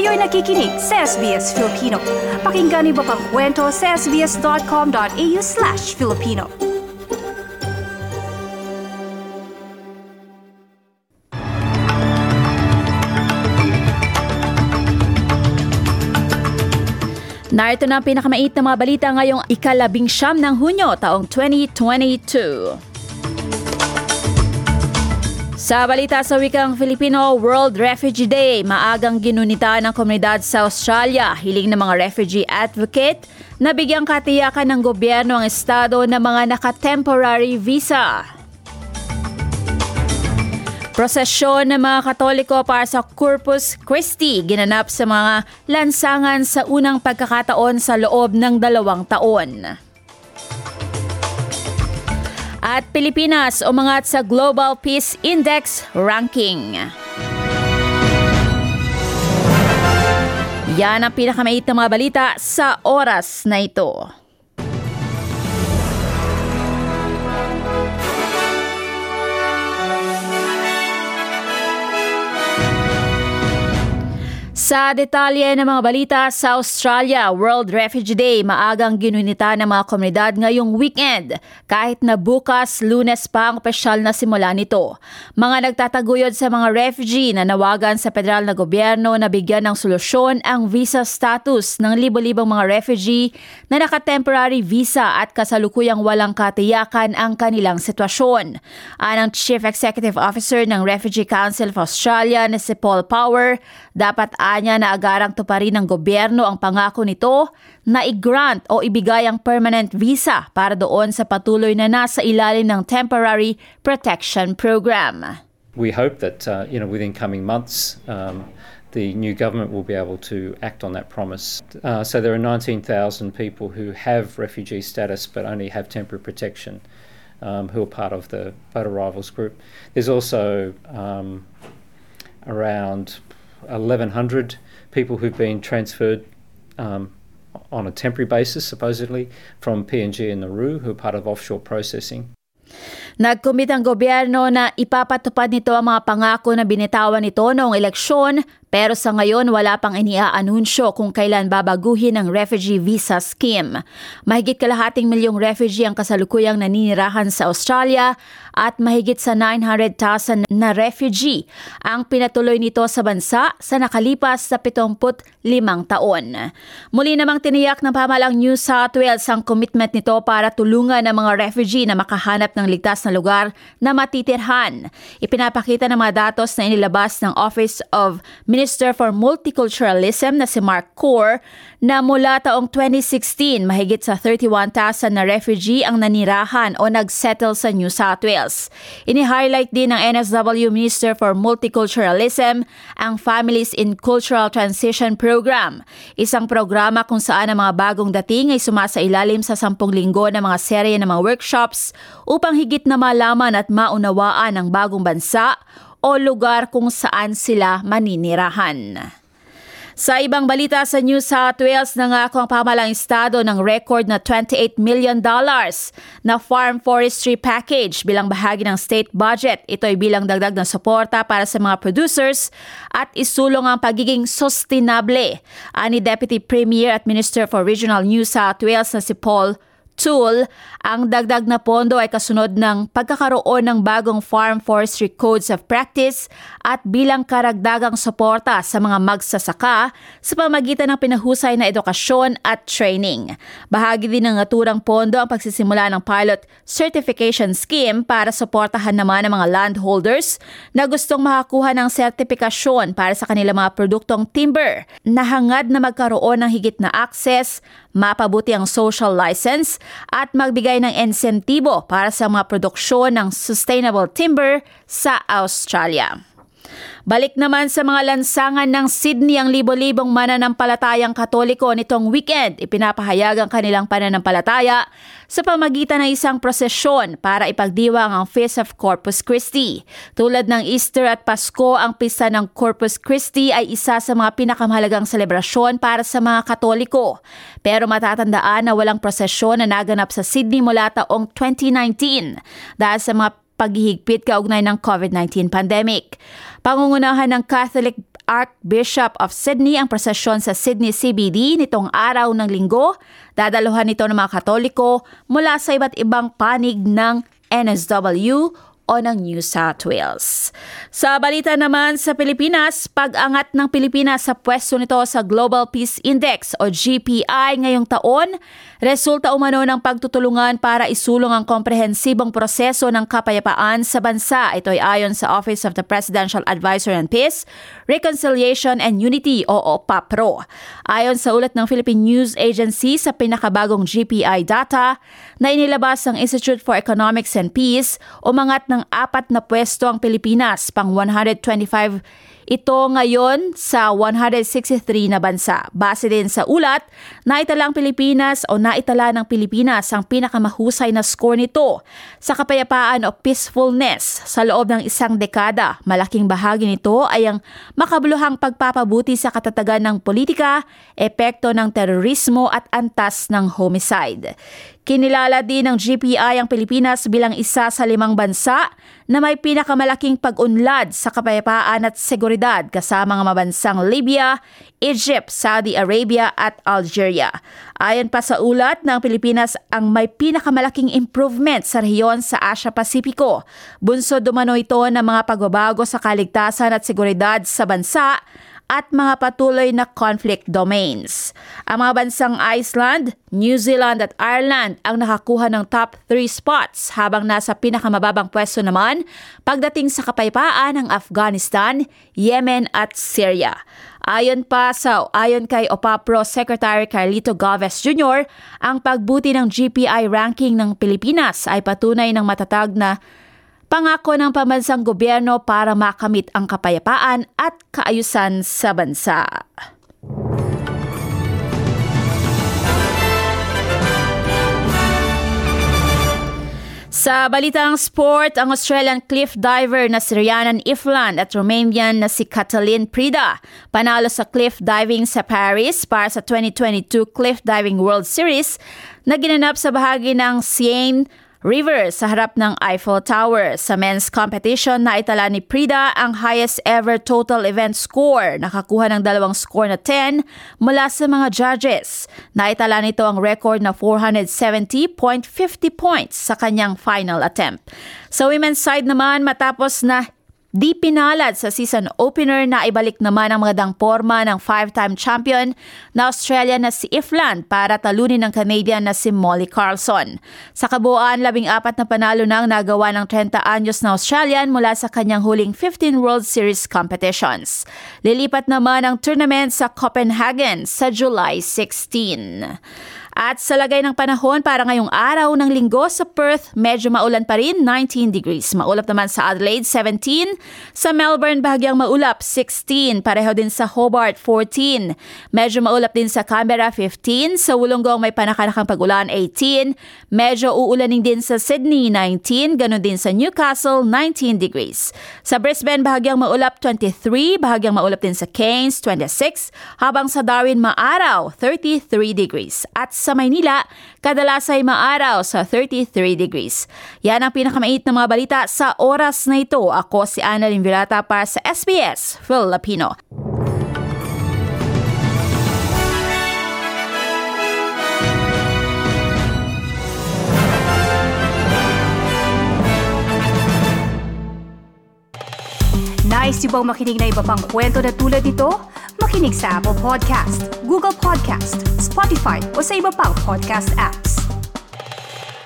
Kayo'y nakikinig sa SBS Filipino. Pakinggan niyo pa ang kwento sa sbs.com.au/Filipino. Narito na ang pinakamait na mga balita ngayong ika-19 ng Hunyo taong 2022. Sa balita sa wikang Filipino, World Refugee Day, maagang ginunita ng komunidad sa Australia. Hiling ng mga refugee advocate na bigyang katiyakan ng gobyerno ang estado ng mga naka-temporary visa. Prosesyon ng mga Katoliko para sa Corpus Christi ginanap sa mga lansangan sa unang pagkakataon sa loob ng 2 taon. At Pilipinas umangat sa Global Peace Index ranking. Yan ang pinakamait na mga balita sa oras na ito. Sa detalye ng mga balita sa Australia, World Refugee Day, maagang ginunita ng mga komunidad ngayong weekend. Kahit na bukas, Lunes pa ang opisyal na simula nito. Mga nagtataguyod sa mga refugee na nawagan sa federal na gobyerno na bigyan ng solusyon ang visa status ng libo-libong mga refugee na naka-temporary visa at kasalukuyang walang katiyakan ang kanilang sitwasyon. Anang Chief Executive Officer ng Refugee Council of Australia na si Paul Power, dapat niya na agarang tuparin ng gobyerno ang pangako nito na i-grant o ibigay ang permanent visa para doon sa patuloy na nasa ilalim ng temporary protection program. We hope that within coming months the new government will be able to act on that promise. So there are 19,000 people who have refugee status but only have temporary protection who are part of the boat arrivals group. There's also around 1,100 people who've been transferred on a temporary basis, supposedly, from PNG and Nauru, who are part of offshore processing. Nagkumit ang gobyerno na ipapatupad nito ang mga pangako na binitawan nito noong eleksyon, pero sa ngayon wala pang iniaanunsyo kung kailan babaguhin ang refugee visa scheme. Mahigit kalahating milyong refugee ang kasalukuyang naninirahan sa Australia at mahigit sa 900,000 na refugee ang pinatuloy nito sa bansa sa nakalipas sa 75 taon. Muli namang tiniyak ng pamahalang New South Wales ang commitment nito para tulungan ang mga refugee na makahanap ng ligtas na lugar na matitirhan. Ipinapakita ng mga datos na inilabas ng Office of Minister for Multiculturalism na si Mark Core na mula taong 2016 mahigit sa 31,000 na refugee ang nanirahan o nagsettle sa New South Wales. Ini-highlight din ng NSW Minister for Multiculturalism ang Families in Cultural Transition Program, isang programa kung saan ang mga bagong dating ay sumasailalim sa 10 linggo ng mga serye ng mga workshops upang higit na malaman at maunawaan ang bagong bansa o lugar kung saan sila maninirahan. Sa ibang balita sa New South Wales, nangako ang pamahalang estado ng record na $28 million na farm forestry package bilang bahagi ng state budget. Ito ay bilang dagdag na suporta para sa mga producers at isulong ang pagiging sustainable. Ani Deputy Premier at Minister for Regional New South Wales na si Paul Tool, ang dagdag na pondo ay kasunod ng pagkakaroon ng bagong Farm Forestry Codes of Practice at bilang karagdagang suporta sa mga magsasaka sa pamagitan ng pinahusay na edukasyon at training. Bahagi din ng naturang pondo ang pagsisimula ng pilot certification scheme para suportahan naman ang mga landholders na gustong makakuha ng sertipikasyon para sa kanilang mga produktong timber na hangad na magkaroon ng higit na access, mapabuti ang social license at magbigay ng insentibo para sa mga produksyon ng sustainable timber sa Australia. Balik naman sa mga lansangan ng Sydney, ang libo-libong mananampalatayang Katoliko nitong weekend. Ipinapahayag ang kanilang pananampalataya sa pamagitan ng isang prosesyon para ipagdiwang ang Feast of Corpus Christi. Tulad ng Easter at Pasko, ang pista ng Corpus Christi ay isa sa mga pinakamahalagang selebrasyon para sa mga Katoliko. Pero matatandaan na walang prosesyon na naganap sa Sydney mula taong 2019 dahil sa mga paghihigpit kaugnay ng COVID-19 pandemic. Pangungunahan ng Catholic Archbishop of Sydney ang prosesyon sa Sydney CBD nitong araw ng Linggo. Dadaluhan ito ng mga Katoliko mula sa iba't ibang panig ng NSW o ng New South Wales. Sa balita naman sa Pilipinas, pag-angat ng Pilipinas sa pwesto nito sa Global Peace Index o GPI ngayong taon, resulta umano ng pagtutulungan para isulong ang komprehensibong proseso ng kapayapaan sa bansa. Ito ay ayon sa Office of the Presidential Advisor on Peace, Reconciliation and Unity o OPAPRO. Ayon sa ulat ng Philippine News Agency sa pinakabagong GPI data na inilabas ng Institute for Economics and Peace, umangat ng 4 na pwesto ang Pilipinas, pang 125 ito ngayon sa 163 na bansa. Base din sa ulat, naitala ng Pilipinas ang pinakamahusay na score nito sa kapayapaan o peacefulness sa loob ng isang dekada. Malaking bahagi nito ay ang makabuluhang pagpapabuti sa katatagan ng politika, epekto ng terorismo at antas ng homicide. Kinilala din ng GPI ang Pilipinas bilang isa sa 5 bansa na may pinakamalaking pag-unlad sa kapayapaan at seguridad kasama ang mga bansang Libya, Egypt, Saudi Arabia at Algeria. Ayon pa sa ulat ng Pilipinas ang may pinakamalaking improvement sa rehiyon sa Asia-Pasipiko. Bunsod dumano ito ng mga pagbabago sa kaligtasan at seguridad sa bansa at mga patuloy na conflict domains. Ang mga bansang Iceland, New Zealand at Ireland ang nakakuha ng top 3 spots habang nasa pinakamababang pwesto naman pagdating sa kapayapaan ng Afghanistan, Yemen at Syria. Ayon kay OPAPRO Secretary Carlito Galvez Jr., ang pagbuti ng GPI ranking ng Pilipinas ay patunay ng matatag na pangako ng pambansang gobyerno para makamit ang kapayapaan at kaayusan sa bansa. Sa balitang sport, ang Australian cliff diver na si Rhiannon Ifland at Romanian na si Catalin Prida panalo sa cliff diving sa Paris para sa 2022 Cliff Diving World Series na ginanap sa bahagi ng Seine River sa harap ng Eiffel Tower. Sa men's competition, naitala ni Prida ang highest ever total event score. Nakakuha ng 2 score na 10 mula sa mga judges. Naitala nito ang record na 470.50 points sa kanyang final attempt. Sa women's side naman, matapos na di pinalad sa season opener, na ibalik naman ang magandang porma ng 5-time champion na Australian na si Ifland para talunin ng Canadian na si Molly Carlson. Sa kabuuan, 14 na panalo nang nagawa ng 30 anyos na Australian mula sa kanyang huling 15 World Series competitions. Lilipat naman ang tournament sa Copenhagen sa July 16. At sa lagay ng panahon para ngayong araw ng Linggo, sa Perth, medyo maulan pa rin, 19 degrees. Maulap naman sa Adelaide, 17. Sa Melbourne, bahagyang maulap, 16. Pareho din sa Hobart, 14. Medyo maulap din sa Canberra, 15. Sa Wollongong, may panakanakang pag-ulan, 18. Medyo uulaning din sa Sydney, 19. Ganon din sa Newcastle, 19 degrees. Sa Brisbane, bahagyang maulap, 23. Bahagyang maulap din sa Cairns, 26. Habang sa Darwin, maaraw, 33 degrees. At sa Maynila, kadalas ay maaraw sa 33 degrees. Yan ang pinakamait na mga balita sa oras na ito. Ako si Annalyn Virata para sa SBS Filipino. Nice yung bang makinig na iba pang kwento na tulad ito? Makinig sa Apple Podcast, Google Podcast, Spotify o sa iba pang podcast apps.